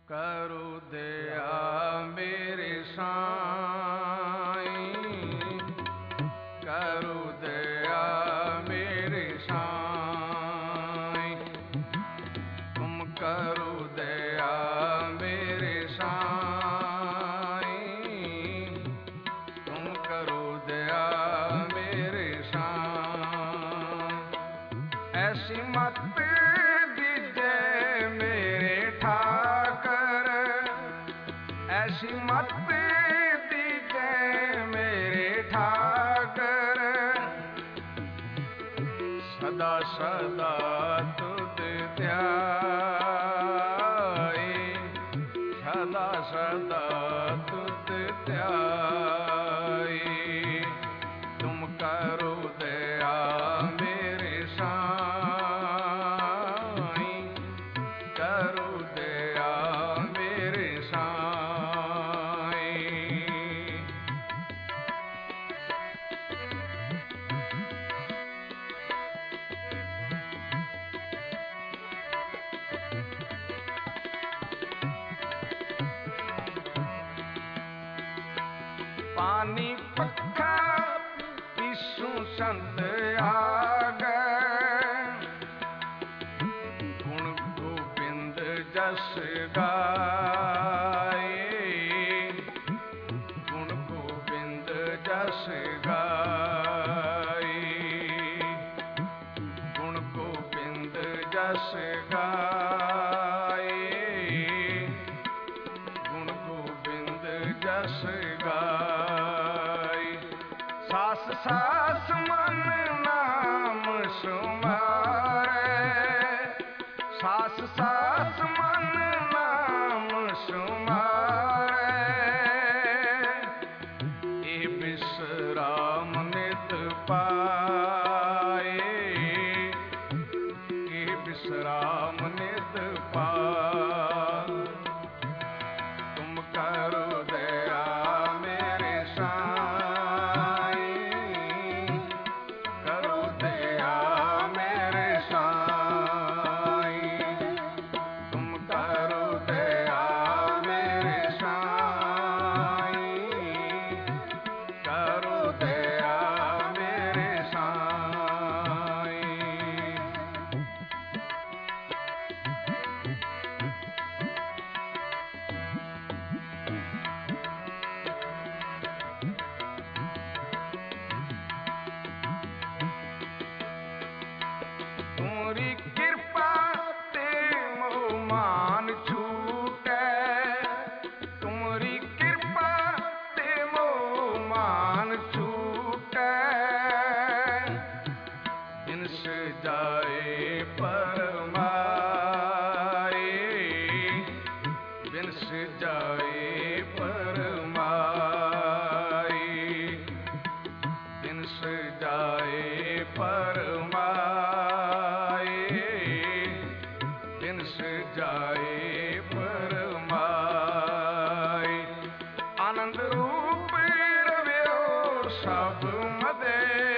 करु दया मेरे साईं, करु दया मेरे साईं, तुम करु दया मेरे साईं, तुम करु दया मेरे साईं। ऐसी मत दीजे मेरे ठाकर, ऐसी मत दीजे मेरे ठाकर, सदा सदा तुद ध्याए, सदा सदा तुद ध्याए। तुम करो दया मेरे साईं, करो दया मेरे साईं। पानी पक्खा विष्णु संत आगे, गुण गोविंद जस गाए, गुण गोविंद जस गाए, गुण गोविंद जस गाए, गुण गोविंद जस गाए। सास सास मन नाम सुमारे, सास सास मन नाम सुमारे, ए विश्राम नित पाए, ए विश्राम नित पाए। तुम करो दया मेरे साईं, करो दया मेरे साईं, तुम करो दया मेरे साईं, करो दया मेरे साईं। तुमरी कृपा ते मोह मान छूटे, तुमरी कृपा ते मोह मान छूटे, बिनस जाए परमाए, बिनस जाए परमाए, बिनस जाए परमाए, बिनस जाए परमाए। आनंद रूप रव्यो सब मदे,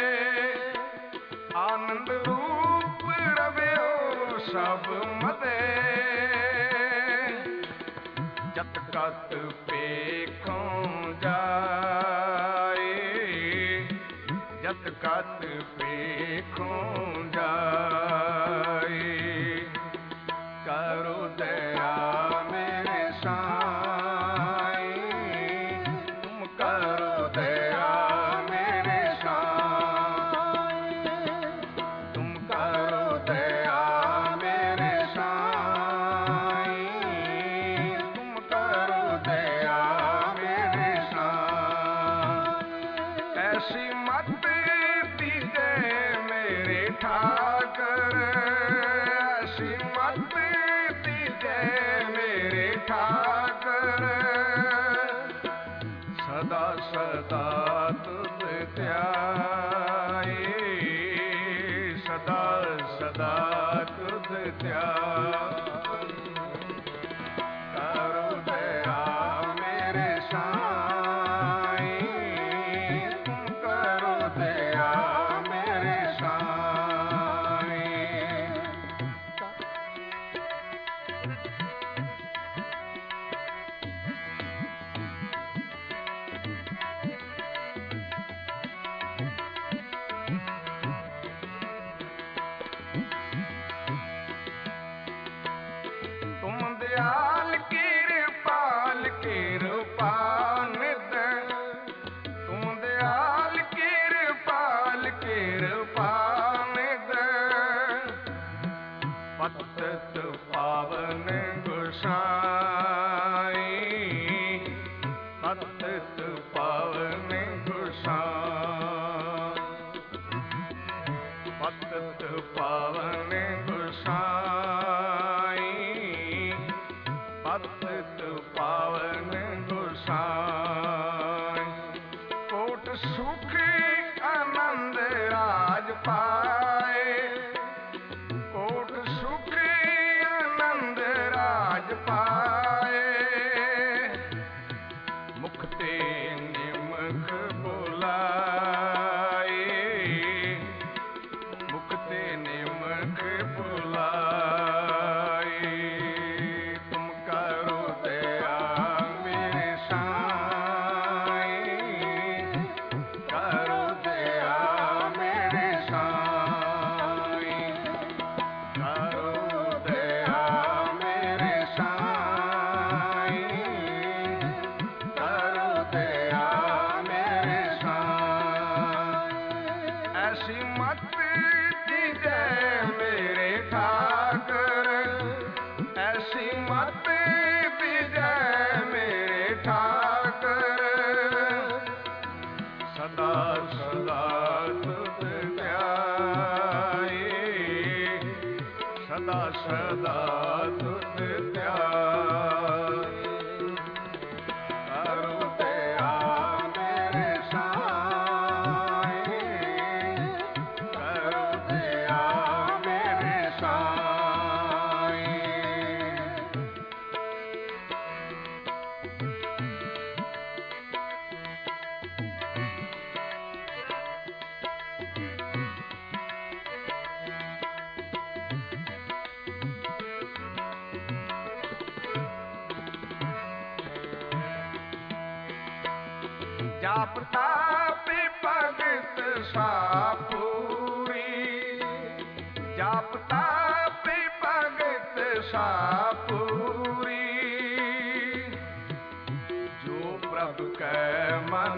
आनंद रूप रव्यो सब मदे, जत कत पेखों जाए, जत कत पेखों जाए। करो दया मेरे साईं, तुम करो दया मेरे साईं, तुम करो दया मेरे साईं, तुम करो दया मेरे साईं। ऐसी मत दीजे मेरे ठाकर, ऐसी मत दीजे मेरे ठाकर, सदा सदा तुद ध्याए, सदा सदा तुद ध्याए। करो दया मेरे साईं, तुम करो दया मेरे साईं। दयाल कृपाल कृपानिध तुम दयाल कृपाल कृपानिध पतित पावन गोसाई पतित पावन गोसाई पतित पावन गोसाई पतित पावन गोसाई कोट सुख आनंद राज पाए कोट सुख आनंद राज पाए मुक्ति निमख बुलाए मुक्ति निमख बुलाए तुम करो दया मेरे साईं करो दया मेरे साईं करो दया मेरे साईं करो दया मेरे साईं ऐसी मत दीजिए मेरे ठाकर ऐसी मत दीजिए मेरे ठाकर सदा सदा तुझ ध्याए सदा सदा तुझ ध्याए करो दया मेरे साईं करो दया मेरे साईं जाप ताप भगत सापूरी जाप ताप भगत सापूरी जो प्रभु कै मन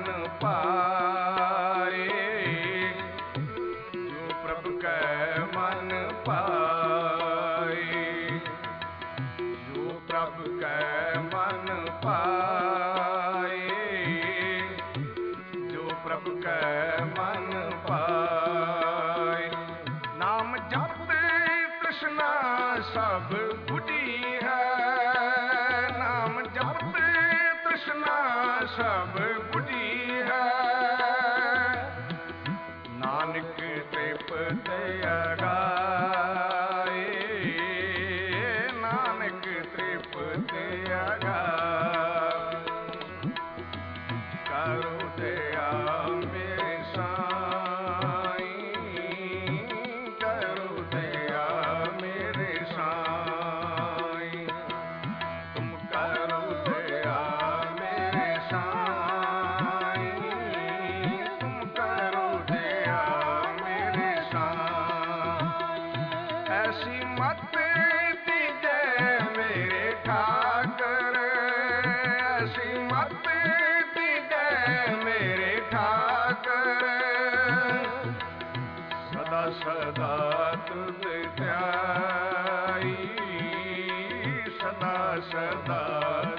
पाए जो प्रभु कै मन पाए जो प्रभु कै मन पाए जो प्रभु कै मन पाए नाम जप तृष्णा सब बुझी है नाम जप तृष्णा सब बुझी है नानक तृप्त अगाए नानक तृप्त अगाए करो दया मेरे साईं करो दया मेरे साईं तुम करो दया मेरे साईं तुम करो दया मेरे साईं ऐसी मत दीजिए मेरे ठाकर ऐसी मत मेरे ठाकर सदा सदा तुझ ध्याई सदा सदा